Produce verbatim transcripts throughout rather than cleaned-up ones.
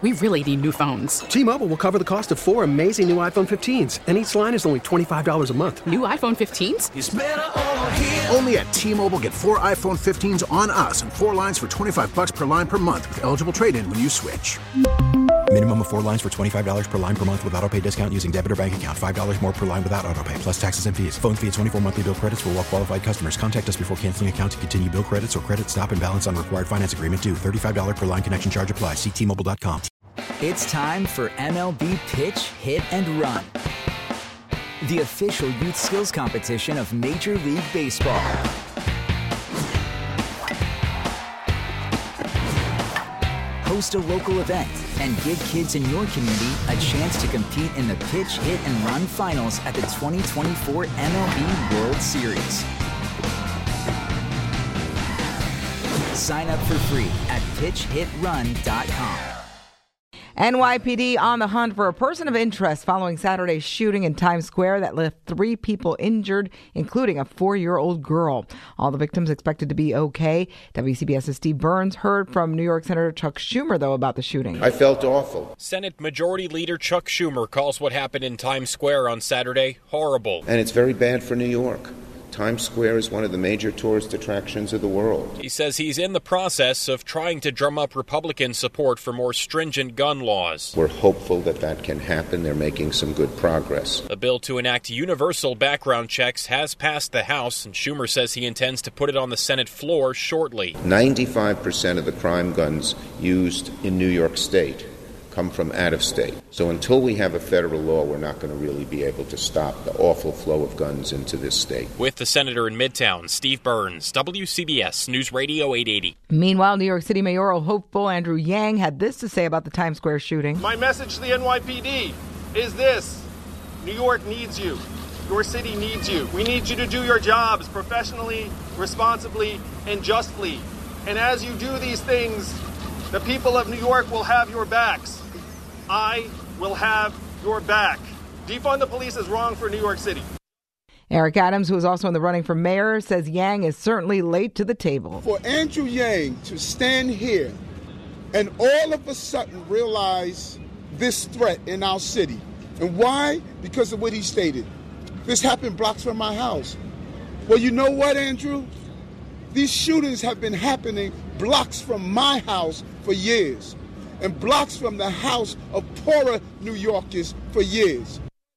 we really need new phones. T-Mobile will cover the cost of four amazing new iPhone fifteens, and each line is only twenty-five dollars a month. New iPhone fifteens? It's better over here. Only at T-Mobile, get four iPhone fifteens on us and four lines for twenty-five dollars per line per month with eligible trade-in when you switch. Minimum of four lines for twenty-five dollars per line per month with autopay discount using debit or bank account. five dollars more per line without autopay, plus taxes and fees. Phone fee at twenty-four monthly bill credits for well-qualified customers. Contact us before canceling account to continue bill credits or credit stop and balance on required finance agreement due. thirty-five dollars per line connection charge applies. See T Mobile dot com. It's time for M L B Pitch, Hit, and Run, the official youth skills competition of Major League Baseball. Host a local event and give kids in your community a chance to compete in the Pitch, Hit, and Run finals at the twenty twenty-four M L B World Series. Sign up for free at pitch hit run dot com. N Y P D on the hunt for a person of interest following Saturday's shooting in Times Square that left three people injured, including a four-year-old girl. All the victims expected to be okay. WCBS's Steve Burns heard from New York Senator Chuck Schumer, though, about the shooting. I felt awful. Senate Majority Leader Chuck Schumer calls what happened in Times Square on Saturday horrible. And it's very bad for New York. Times Square is one of the major tourist attractions of the world. He says he's in the process of trying to drum up Republican support for more stringent gun laws. We're hopeful that that can happen. They're making some good progress. A bill to enact universal background checks has passed the House, and Schumer says he intends to put it on the Senate floor shortly. ninety-five percent of the crime guns used in New York State come from out of state. So until we have a federal law, we're not going to really be able to stop the awful flow of guns into this state. With the senator in Midtown, Steve Burns, W C B S News Radio eight eighty. Meanwhile, New York City mayoral hopeful Andrew Yang had this to say about the Times Square shooting. My message to the N Y P D is this: New York needs you. Your city needs you. We need you to do your jobs professionally, responsibly, and justly. And as you do these things, the people of New York will have your backs. I will have your back. Defund the police is wrong for New York City. Eric Adams, who is also in the running for mayor, says Yang is certainly late to the table. For Andrew Yang to stand here and all of a sudden realize this threat in our city. And why? Because of what he stated. This happened blocks from my house. Well, you know what, Andrew? These shootings have been happening blocks from my house for years, and blocks from the house of poorer New Yorkers for years.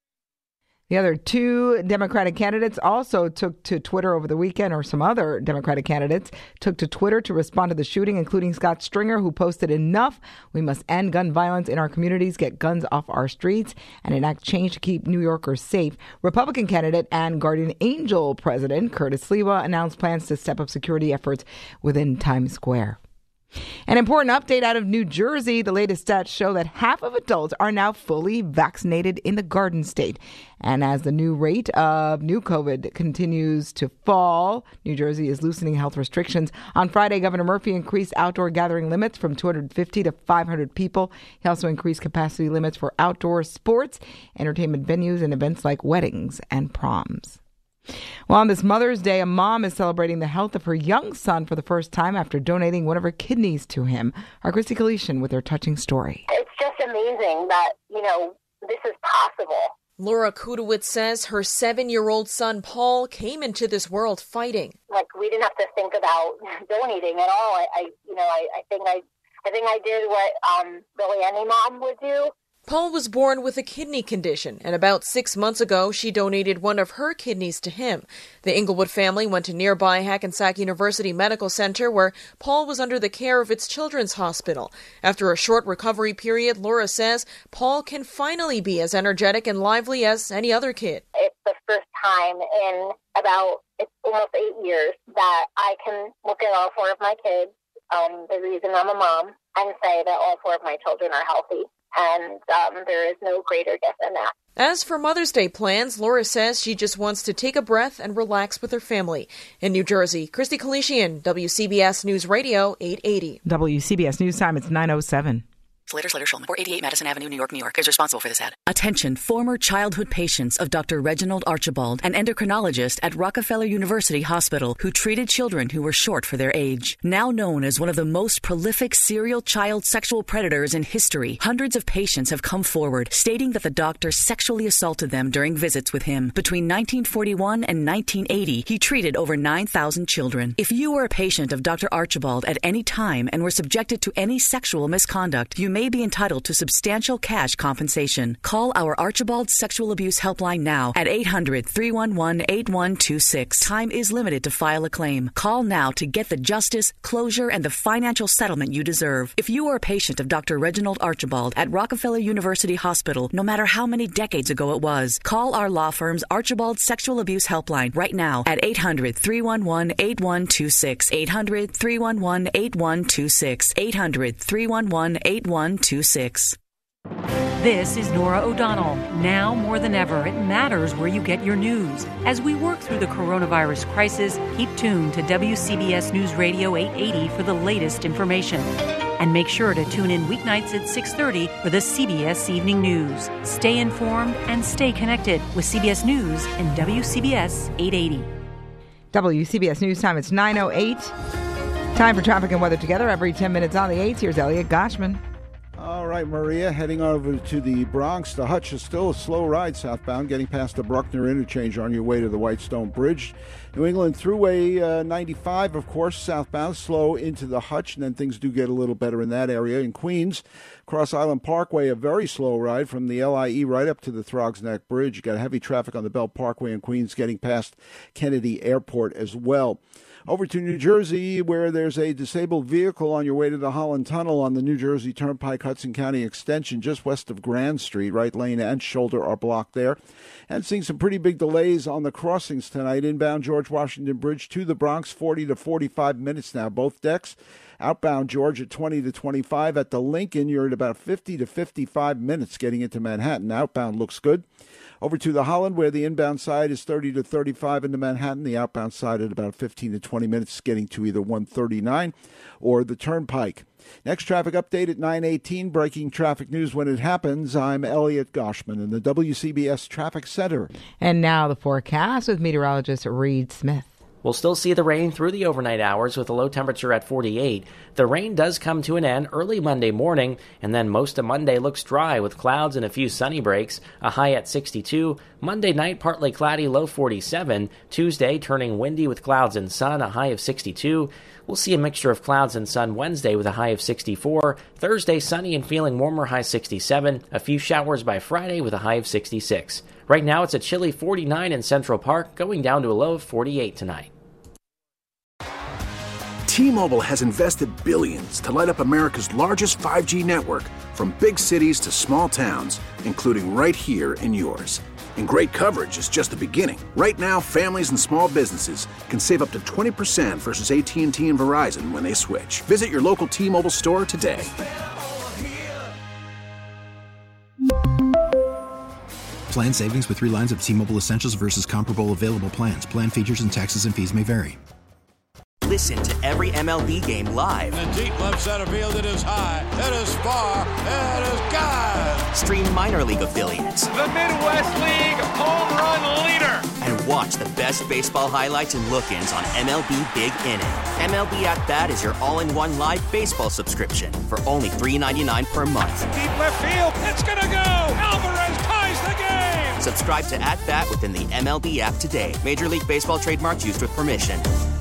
The other two Democratic candidates also took to Twitter over the weekend, or some other Democratic candidates took to Twitter to respond to the shooting, including Scott Stringer, who posted, "Enough. We must end gun violence in our communities, get guns off our streets, and enact change to keep New Yorkers safe." Republican candidate and Guardian Angel president Curtis Sliwa announced plans to step up security efforts within Times Square. An important update out of New Jersey. The latest stats show that half of adults are now fully vaccinated in the Garden State. And as the new rate of new COVID continues to fall, New Jersey is loosening health restrictions. On Friday, Governor Murphy increased outdoor gathering limits from two hundred fifty to five hundred people. He also increased capacity limits for outdoor sports, entertainment venues, and events like weddings and proms. Well, on this Mother's Day, a mom is celebrating the health of her young son for the first time after donating one of her kidneys to him. Our Christy Kalishian with her touching story. It's just amazing that, you know, this is possible. Laura Kudowitz says her seven-year-old son, Paul, came into this world fighting. Like, we didn't have to think about donating at all. I, I you know, I, I think I, I think I did what um, really any mom would do. Paul was born with a kidney condition, and about six months ago, she donated one of her kidneys to him. The Inglewood family went to nearby Hackensack University Medical Center, where Paul was under the care of its children's hospital. After a short recovery period, Laura says Paul can finally be as energetic and lively as any other kid. It's the first time in about it's almost eight years that I can look at all four of my kids, um, the reason I'm a mom, and say that all four of my children are healthy. And um, there is no greater gift than that. As for Mother's Day plans, Laura says she just wants to take a breath and relax with her family. In New Jersey, Christy Kalishian, W C B S News Radio eight eighty. W C B S News Time, it's nine oh seven. Slater, Slater, Shulman, four eighty-eight Madison Avenue, New York, New York is responsible for this ad. Attention, former childhood patients of Doctor Reginald Archibald, an endocrinologist at Rockefeller University Hospital who treated children who were short for their age. Now known as one of the most prolific serial child sexual predators in history, hundreds of patients have come forward stating that the doctor sexually assaulted them during visits with him. Between nineteen forty-one and nineteen eighty, he treated over nine thousand children. If you were a patient of Doctor Archibald at any time and were subjected to any sexual misconduct, you may be entitled to substantial cash compensation. Call our Archibald Sexual Abuse Helpline now at eight hundred, three one one, eight one two six. Time is limited to file a claim. Call now to get the justice, closure, and the financial settlement you deserve. If you are a patient of Doctor Reginald Archibald at Rockefeller University Hospital, no matter how many decades ago it was, call our law firm's Archibald Sexual Abuse Helpline right now at eight hundred, three one one, eight one two six. eight hundred, three one one, eight one two six. eight hundred, three one one, eight one two six. This is Nora O'Donnell. Now more than ever, it matters where you get your news. As we work through the coronavirus crisis, keep tuned to W C B S News Radio eight eighty for the latest information. And make sure to tune in weeknights at six thirty for the C B S Evening News. Stay informed and stay connected with C B S News and W C B S eight eighty. W C B S News Time, it's nine oh eight. Time for traffic and weather together every ten minutes on the eights. Here's Elliot Goshman. All right, Maria, heading over to the Bronx. The Hutch is still a slow ride southbound, getting past the Bruckner interchange on your way to the Whitestone Bridge. New England Thruway uh, ninety-five, of course, southbound, slow into the Hutch, and then things do get a little better in that area. In Queens, Cross Island Parkway, a very slow ride from the L I E right up to the Throgs Neck Bridge. You got heavy traffic on the Belt Parkway in Queens, getting past Kennedy Airport as well. Over to New Jersey, where there's a disabled vehicle on your way to the Holland Tunnel on the New Jersey Turnpike Hudson County Extension, just west of Grand Street. Right lane and shoulder are blocked there. And seeing some pretty big delays on the crossings tonight. Inbound George Washington Bridge to the Bronx, forty to forty-five minutes now, both decks. Outbound George at twenty to twenty-five. At the Lincoln, you're at about fifty to fifty-five minutes getting into Manhattan. Outbound looks good. Over to the Holland, where the inbound side is thirty to thirty-five into Manhattan. The outbound side at about fifteen to twenty minutes, getting to either one thirty-nine or the Turnpike. Next traffic update at nine eighteen. Breaking traffic news when it happens. I'm Elliot Goshman in the W C B S Traffic Center. And now the forecast with meteorologist Reed Smith. We'll still see the rain through the overnight hours with a low temperature at forty-eight. The rain does come to an end early Monday morning, and then most of Monday looks dry with clouds and a few sunny breaks, a high at sixty-two. Monday night, partly cloudy, low forty-seven. Tuesday, turning windy with clouds and sun, a high of sixty-two. We'll see a mixture of clouds and sun Wednesday with a high of sixty-four. Thursday, sunny and feeling warmer, high sixty-seven. A few showers by Friday with a high of sixty-six. Right now, it's a chilly forty-nine in Central Park, going down to a low of forty-eight tonight. T-Mobile has invested billions to light up America's largest five G network, from big cities to small towns, including right here in yours. And great coverage is just the beginning. Right now, families and small businesses can save up to twenty percent versus A T and T and Verizon when they switch. Visit your local T-Mobile store today. Plan savings with three lines of T-Mobile Essentials versus comparable available plans. Plan features and taxes and fees may vary. Listen to every M L B game live. In the deep left center field, it is high, it is far, it is gone. Stream minor league affiliates. The Midwest League home run leader. And watch the best baseball highlights and look-ins on M L B Big Inning. M L B At Bat is your all-in-one live baseball subscription for only three ninety-nine per month. Deep left field, it's gonna go. Alvarez ties the game. Subscribe to At Bat within the M L B app today. Major League Baseball trademarks used with permission.